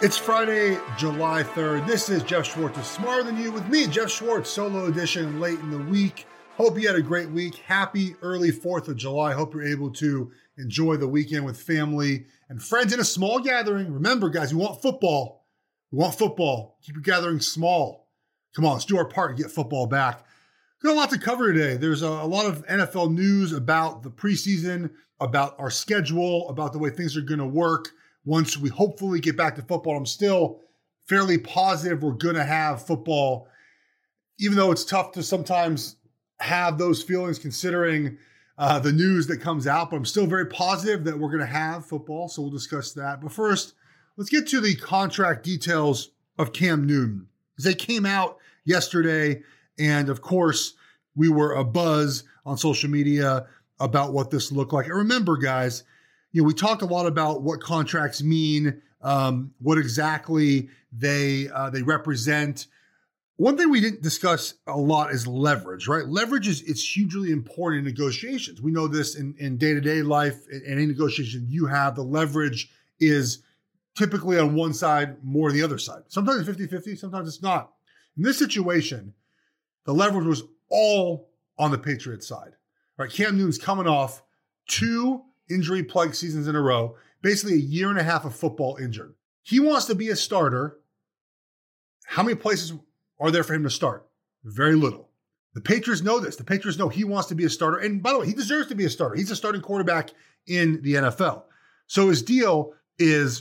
It's Friday, July 3rd. This is Jeff Schwartz of Smarter Than You with me, Jeff Schwartz, solo edition late in the week. Hope you had a great week. Happy early 4th of July. Hope you're able to enjoy the weekend with family and friends in a small gathering. Remember, guys, we want football. We want football. Keep your gathering small. Come on, let's do our part and get football back. Got a lot to cover today. There's a lot of NFL news about the preseason, about our schedule, about the way things are going to work once we hopefully get back to football. I'm still fairly positive we're going to have football, even though it's tough to sometimes have those feelings considering the news that comes out, but I'm still very positive that we're going to have football, so we'll discuss that. But first, let's get to the contract details of Cam Newton. They came out yesterday, and of course, we were abuzz on social media about what this looked like. And remember, guys, we talked a lot about what contracts mean, what exactly they represent. One thing we didn't discuss a lot is leverage, right? Leverage it's hugely important in negotiations. We know this in day-to-day life. In any negotiation you have, the leverage is typically on one side more than the other side. Sometimes it's 50-50, sometimes it's not. In this situation, the leverage was all on the Patriots side. Right? Cam Newton's coming off 2 injury-plagued seasons in a row, basically a year and a half of football injured. He wants to be a starter. How many places are there for him to start? Very little. The Patriots know this. The Patriots know he wants to be a starter. And by the way, he deserves to be a starter. He's a starting quarterback in the NFL. So his deal is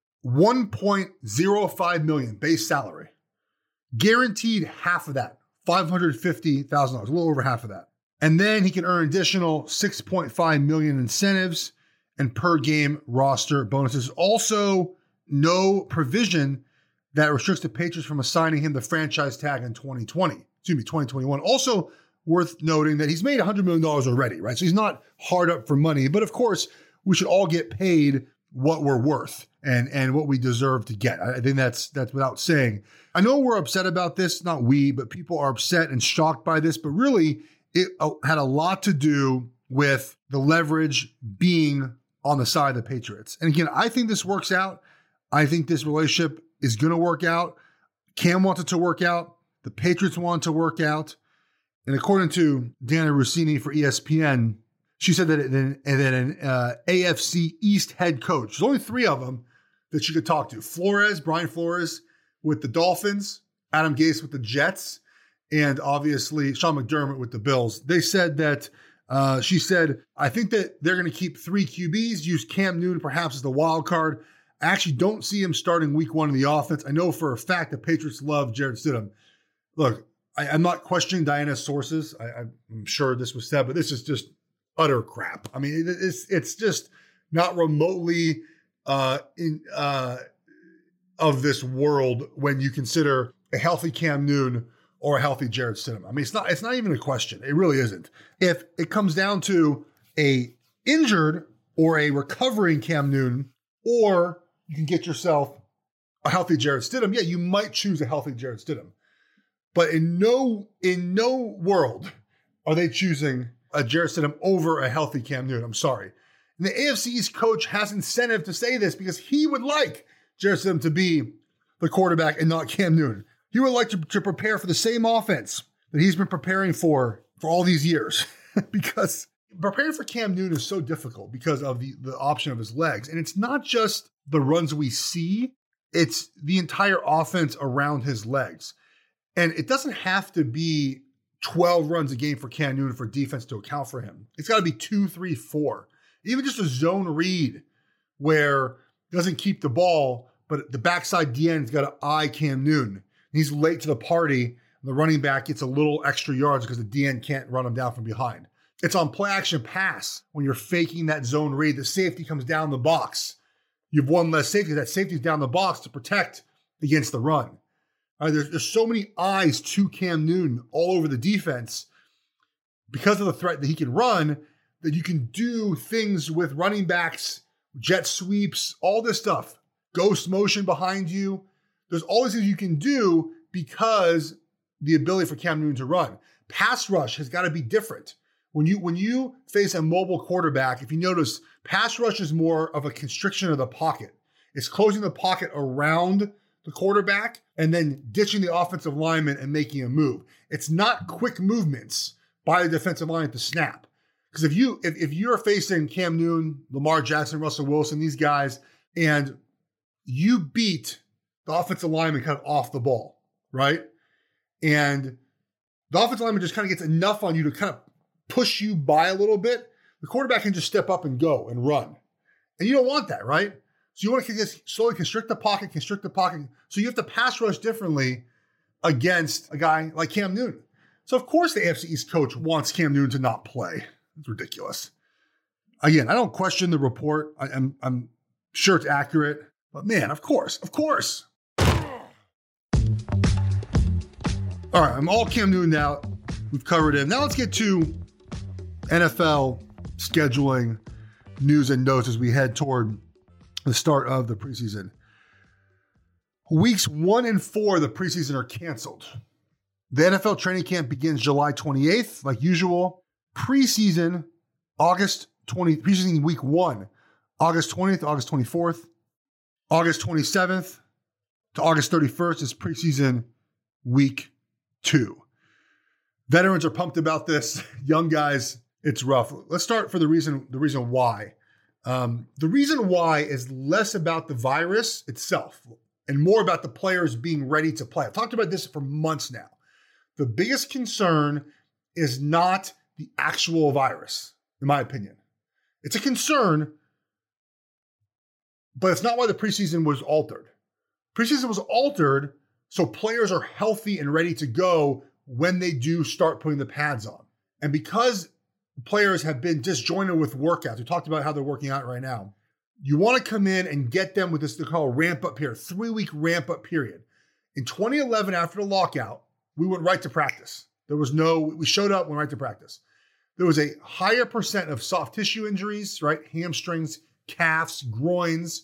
$1.05 million base salary. Guaranteed half of that, $550,000, a little over half of that. And then he can earn additional $6.5 million incentives and per game roster bonuses. Also, no provision that restricts the Patriots from assigning him the franchise tag in 2021. Also worth noting that he's made $100 million already, right? So he's not hard up for money, but of course we should all get paid what we're worth and what we deserve to get. I think that's without saying. I know we're upset about this, not we, but people are upset and shocked by this, but really it had a lot to do with the leverage being on the side of the Patriots. And again, I think this works out. I think this relationship is going to work out. Cam wants it to work out. The Patriots want it to work out. And according to Dana Rossini for ESPN, she said that an AFC East head coach, there's only 3 of them that she could talk to. Brian Flores with the Dolphins, Adam Gase with the Jets, and obviously Sean McDermott with the Bills. They said that, she said, I think that they're going to keep 3 QBs, use Cam Newton perhaps as the wild card. I actually don't see him starting week 1 in the offense. I know for a fact the Patriots love Jarrett Stidham. Look, I'm not questioning Diana's sources. I'm sure this was said, but this is just utter crap. I mean, it's just not remotely of this world when you consider a healthy Cam Newton or a healthy Jarrett Stidham. I mean, it's not even a question. It really isn't. If it comes down to a injured or a recovering Cam Newton, or you can get yourself a healthy Jarrett Stidham, yeah, you might choose a healthy Jarrett Stidham. But in no world are they choosing a Jarrett Stidham over a healthy Cam Newton. I'm sorry. And the AFC East coach has incentive to say this because he would like Jarrett Stidham to be the quarterback and not Cam Newton. He would like to prepare for the same offense that he's been preparing for all these years because preparing for Cam Newton is so difficult because of the option of his legs. And it's not just the runs we see, it's the entire offense around his legs. And it doesn't have to be 12 runs a game for Cam Newton for defense to account for him. It's got to be 2, 3, 4. Even just a zone read where he doesn't keep the ball, but the backside DN's got to eye Cam Newton. He's late to the party. The running back gets a little extra yards because the DN can't run him down from behind. It's on play action pass when you're faking that zone read. The safety comes down the box. You have one less safety. That safety's down the box to protect against the run. All right, there's so many eyes to Cam Newton all over the defense because of the threat that he can run that you can do things with running backs, jet sweeps, all this stuff. Ghost motion behind you. There's all these things you can do because the ability for Cam Newton to run. Pass rush has got to be different. When you face a mobile quarterback, if you notice, pass rush is more of a constriction of the pocket. It's closing the pocket around the quarterback and then ditching the offensive lineman and making a move. It's not quick movements by the defensive line at the snap. Because if you're facing Cam Newton, Lamar Jackson, Russell Wilson, these guys, and you beat the offensive lineman kind of off the ball, right? And the offensive lineman just kind of gets enough on you to kind of push you by a little bit. The quarterback can just step up and go and run. And you don't want that, right? So you want to just slowly constrict the pocket. So you have to pass rush differently against a guy like Cam Newton. So of course the AFC East coach wants Cam Newton to not play. It's ridiculous. Again, I don't question the report. I'm sure it's accurate. But man, of course. All right, I'm all Cam Newton out. We've covered him. Now let's get to NFL scheduling news and notes as we head toward the start of the preseason. Weeks 1 and 4 of the preseason are canceled. The NFL training camp begins July 28th, like usual. Preseason week 1, August 20th, August 24th. August 27th to August 31st is preseason week 2. Veterans are pumped about this. Young guys, it's rough. Let's start for the reason why. The reason why is less about the virus itself and more about the players being ready to play. I've talked about this for months now. The biggest concern is not the actual virus, in my opinion. It's a concern, but it's not why the preseason was altered. Preseason was altered so players are healthy and ready to go when they do start putting the pads on. And because players have been disjointed with workouts, we talked about how they're working out right now, you want to come in and get them with this they call a ramp-up period, 3-week ramp-up period. In 2011, after the lockout, we went right to practice. We showed up, went right to practice. There was a higher percent of soft tissue injuries, right? Hamstrings, calves, groins,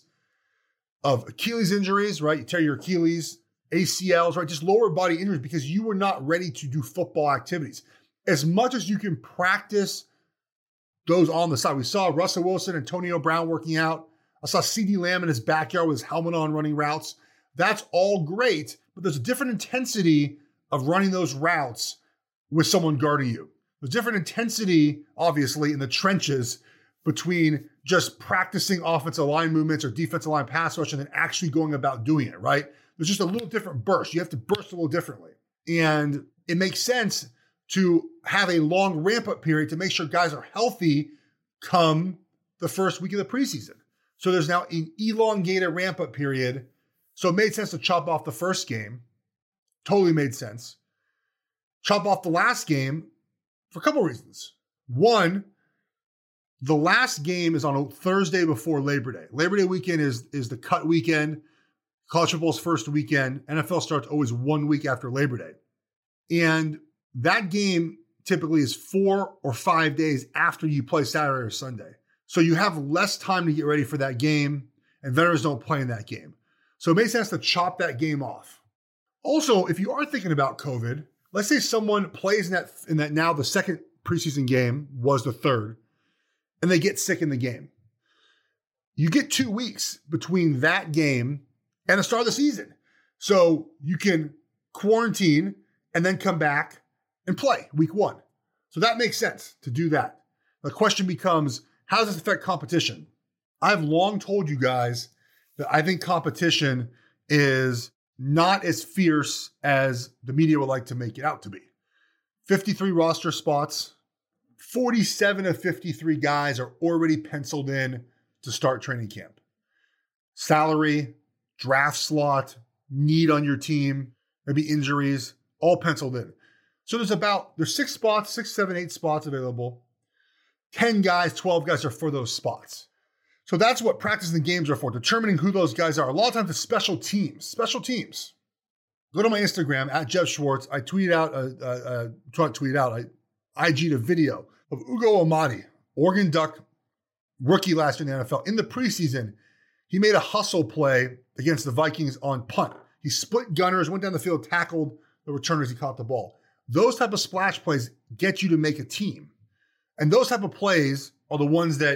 of Achilles injuries, right? You tear your Achilles, ACLs, right? Just lower body injuries because you were not ready to do football activities. As much as you can practice those on the side. We saw Russell Wilson, Antonio Brown working out. I saw CeeDee Lamb in his backyard with his helmet on running routes. That's all great, but there's a different intensity of running those routes with someone guarding you. There's different intensity, obviously, in the trenches between just practicing offensive line movements or defensive line pass rush and then actually going about doing it, right? There's just a little different burst. You have to burst a little differently. And it makes sense to have a long ramp-up period to make sure guys are healthy come the first week of the preseason. So there's now an elongated ramp-up period. So it made sense to chop off the first game. Totally made sense. Chop off the last game for a couple of reasons. One, the last game is on a Thursday before Labor Day. Labor Day weekend is the cut weekend. College football's first weekend. NFL starts always 1 week after Labor Day. And that game typically is 4 or 5 days after you play Saturday or Sunday. So you have less time to get ready for that game, and veterans don't play in that game. So it makes sense to chop that game off. Also, if you are thinking about COVID, let's say someone plays in that now the second preseason game was the third, and they get sick in the game. You get 2 weeks between that game and the start of the season. So you can quarantine and then come back and play week 1. So that makes sense to do that. The question becomes, how does this affect competition? I've long told you guys that I think competition is not as fierce as the media would like to make it out to be. 53 roster spots, 47 of 53 guys are already penciled in to start training camp. Salary, draft slot, need on your team, maybe injuries, all penciled in. So there's 6 spots, 6, 7, 8 spots available. 10 guys, 12 guys are for those spots. So that's what practice and games are for, determining who those guys are. A lot of times it's special teams. Go to my Instagram, @JeffSchwartz. I IG'd a video of Ugo Amadi, Oregon Duck, rookie last year in the NFL. In the preseason, he made a hustle play against the Vikings on punt. He split gunners, went down the field, tackled the returners, he caught the ball. Those type of splash plays get you to make a team. And those type of plays are the ones that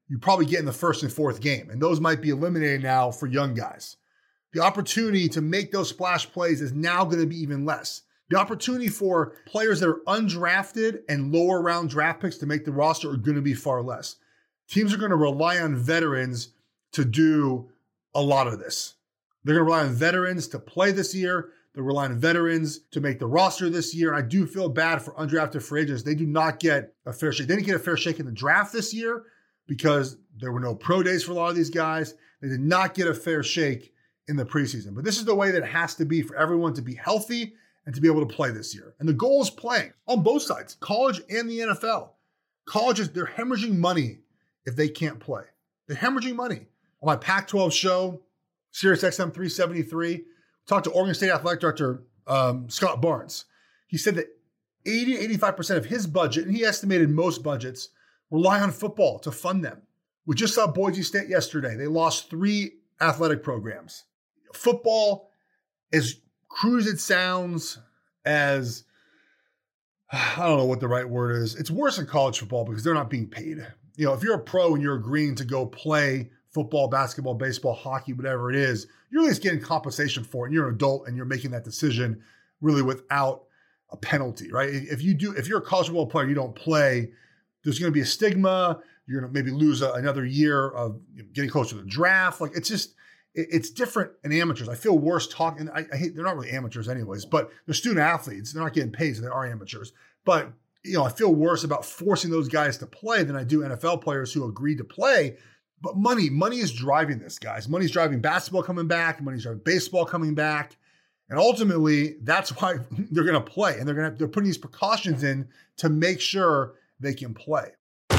you probably get in the first and fourth game. And those might be eliminated now for young guys. The opportunity to make those splash plays is now going to be even less. The opportunity for players that are undrafted and lower round draft picks to make the roster are going to be far less. Teams are going to rely on veterans to do a lot of this. They're going to rely on veterans to play this year. They're relying on veterans to make the roster this year. And I do feel bad for undrafted free agents. They do not get a fair shake. They didn't get a fair shake in the draft this year because there were no pro days for a lot of these guys. They did not get a fair shake in the preseason. But this is the way that it has to be for everyone to be healthy and to be able to play this year. And the goal is playing on both sides, college and the NFL. Colleges, they're hemorrhaging money if they can't play. They're hemorrhaging money. On my Pac-12 show, SiriusXM 373, we talked to Oregon State Athletic Director Scott Barnes. He said that 80 to 85% of his budget, and he estimated most budgets, rely on football to fund them. We just saw Boise State yesterday. They lost 3 athletic programs. Football, as crude as it sounds, as I don't know what the right word is, it's worse than college football because they're not being paid. You know, if you're a pro and you're agreeing to go play football, basketball, baseball, hockey, whatever it is, you're at least getting compensation for it. And you're an adult and you're making that decision really without a penalty, right? If you're a college football player and you don't play, there's going to be a stigma. You're going to maybe lose another year of getting closer to the draft. Like it's different in amateurs. I feel worse talking. I hate, they're not really amateurs anyways, but they're student athletes. They're not getting paid, so they are amateurs. But, I feel worse about forcing those guys to play than I do NFL players who agreed to play. But money is driving this, guys. Money's driving basketball coming back. Money's driving baseball coming back. And ultimately, that's why they're going to play. And they're putting these precautions in to make sure they can play.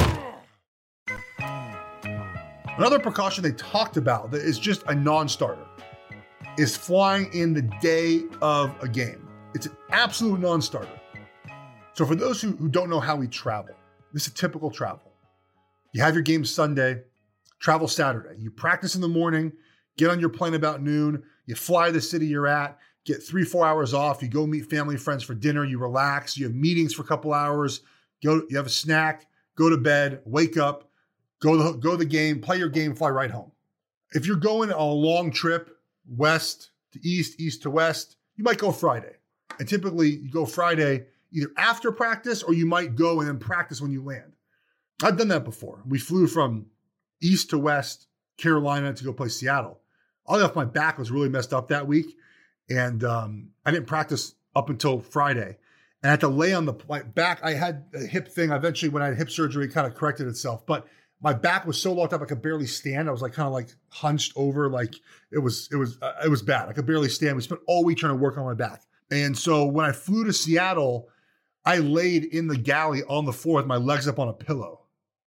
Another precaution they talked about that is just a non-starter is flying in the day of a game. It's an absolute non-starter. So for those who don't know how we travel, this is typical travel. You have your game Sunday, travel Saturday. You practice in the morning, get on your plane about noon, you fly to the city you're at, get 3-4 hours off, you go meet family and friends for dinner, you relax, you have meetings for a couple hours, you have a snack, go to bed, wake up, go to the game, play your game, fly right home. If you're going on a long trip, west to east, east to west, you might go Friday. And typically you go Friday either after practice or you might go and then practice when you land. I've done that before. We flew from east to west Carolina to go play Seattle. Oddly enough, my back was really messed up that week. And I didn't practice up until Friday. And I had to lay on my back. I had a hip thing. Eventually, when I had hip surgery, it kind of corrected itself. But my back was so locked up I could barely stand. I was kind of hunched over. It was bad. I could barely stand. We spent all week trying to work on my back. And so when I flew to Seattle, I laid in the galley on the floor with my legs up on a pillow.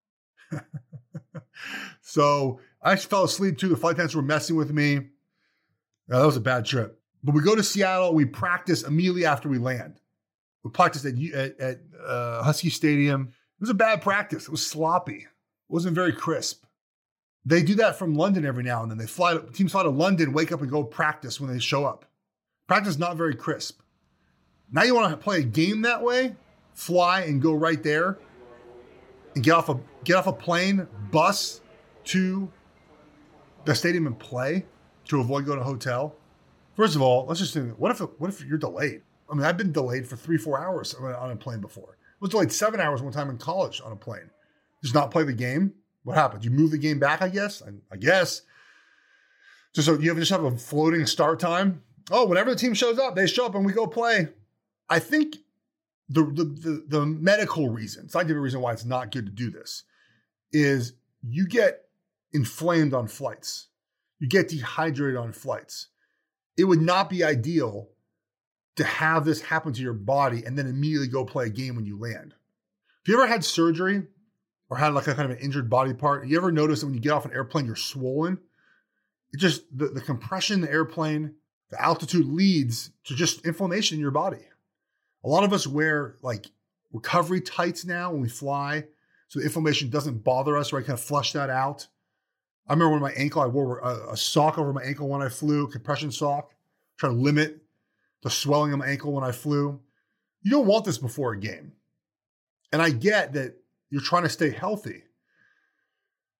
So I fell asleep too. The flight attendants were messing with me. That was a bad trip. But we go to Seattle. We practice immediately after we land. We practiced at Husky Stadium. It was a bad practice. It was sloppy. It wasn't very crisp. They do that from London every now and then. Teams fly to London, wake up and go practice when they show up. Practice not very crisp. Now you want to play a game that way, fly and go right there and get off a plane, bus to the stadium and play to avoid going to a hotel. First of all, let's just think, what if you're delayed? I mean, I've been delayed for 3-4 hours on a plane before. I was delayed 7 hours one time in college on a plane. Just not play the game. What happened? You move the game back, I guess? I guess. So you just have a floating start time. Oh, whenever the team shows up, they show up and we go play. I think the medical reason, scientific reason why it's not good to do this is you get inflamed on flights. You get dehydrated on flights. It would not be ideal to have this happen to your body and then immediately go play a game when you land. If you ever had surgery or had a kind of an injured body part, you ever notice that when you get off an airplane, you're swollen? It just, the compression in the airplane, the altitude leads to just inflammation in your body. A lot of us wear recovery tights now when we fly, so the inflammation doesn't bother us, right? Kind of flush that out. I remember when my ankle, I wore a sock over my ankle when I flew, compression sock, trying to limit the swelling of my ankle when I flew. You don't want this before a game. And I get that you're trying to stay healthy.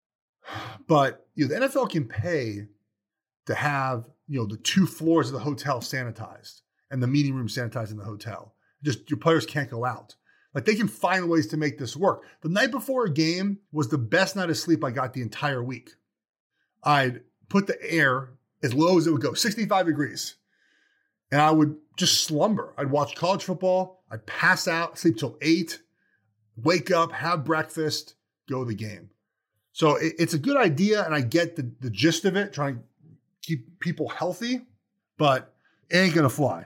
But the NFL can pay to have the 2 floors of the hotel sanitized and the meeting room sanitized in the hotel. Just your players can't go out. Like, they can find ways to make this work. The night before a game was the best night of sleep I got the entire week. I'd put the air as low as it would go, 65 degrees. And I would just slumber. I'd watch college football. I'd pass out, sleep till 8, wake up, have breakfast, go to the game. So it's a good idea, and I get the gist of it, trying to keep people healthy, but it ain't going to fly.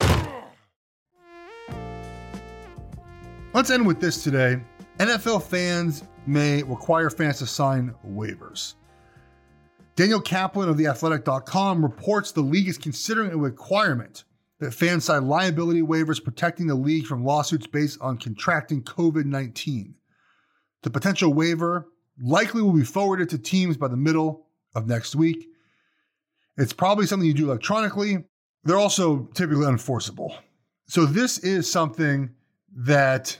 Let's end with this today. NFL fans may require fans to sign waivers. Daniel Kaplan of theathletic.com reports the league is considering a requirement that fans sign liability waivers protecting the league from lawsuits based on contracting COVID-19. The potential waiver likely will be forwarded to teams by the middle of next week. It's probably something you do electronically. They're also typically unenforceable. So this is something that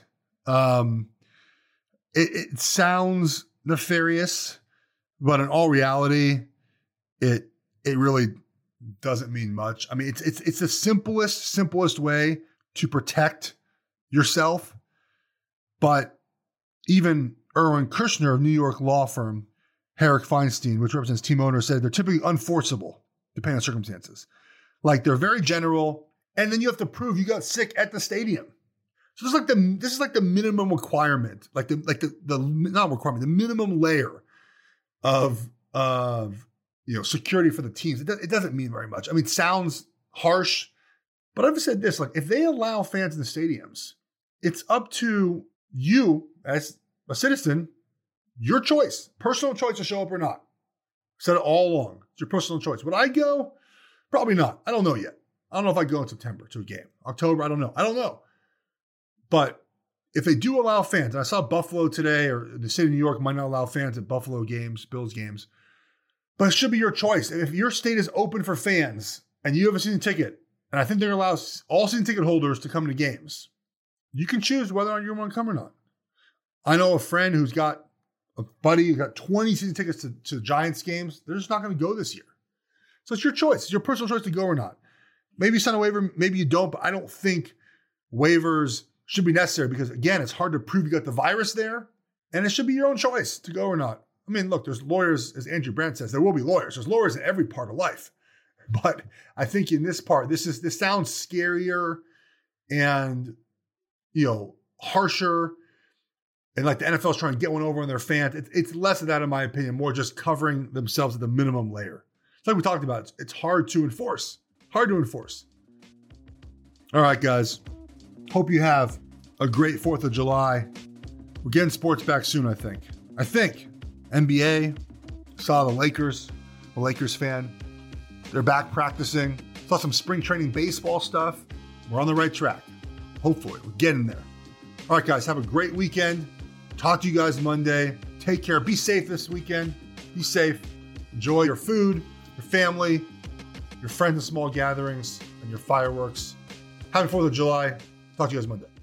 it sounds nefarious, but in all reality, it really doesn't mean much. I mean, it's the simplest way to protect yourself. But even Erwin Kushner of New York law firm Herrick Feinstein, which represents team owners, said they're typically unenforceable depending on circumstances. Like, they're very general, and then you have to prove you got sick at the stadium. So this is like the minimum requirement, the minimum layer of security for the teams. It doesn't mean very much. I mean, it sounds harsh, but I've said this: like, if they allow fans in the stadiums, it's up to you as a citizen, your choice, personal choice to show up or not. I've said it all along. It's your personal choice. Would I go? Probably not. I don't know yet. I don't know if I go in September to a game. October, I don't know. But if they do allow fans, and I saw Buffalo today, or the city of New York might not allow fans at Buffalo games, Bills games, but it should be your choice. If your state is open for fans and you have a season ticket, and I think they're going to allow all season ticket holders to come to games, you can choose whether or not you want to come or not. I know a friend who's got a buddy who's got 20 season tickets to Giants games. They're just not going to go this year. So it's your choice. It's your personal choice to go or not. Maybe you sign a waiver, maybe you don't, but I don't think waivers should be necessary because, again, it's hard to prove you got the virus there, and it should be your own choice to go or not. I mean, look, there's lawyers, as Andrew Brandt says, there will be lawyers. There's lawyers in every part of life. But I think in this part, this sounds scarier and, harsher. And like the NFL's trying to get one over on their fans. It's less of that, in my opinion, more just covering themselves at the minimum layer. It's like we talked about. It's hard to enforce. All right, guys. Hope you have a great 4th of July. We're getting sports back soon, I think. NBA, saw the Lakers, a Lakers fan. They're back practicing. Saw some spring training baseball stuff. We're on the right track. Hopefully, we're getting there. All right, guys, have a great weekend. Talk to you guys Monday. Take care. Be safe this weekend. Be safe. Enjoy your food, your family, your friends in small gatherings, and your fireworks. Happy 4th of July. Talk to you guys Monday.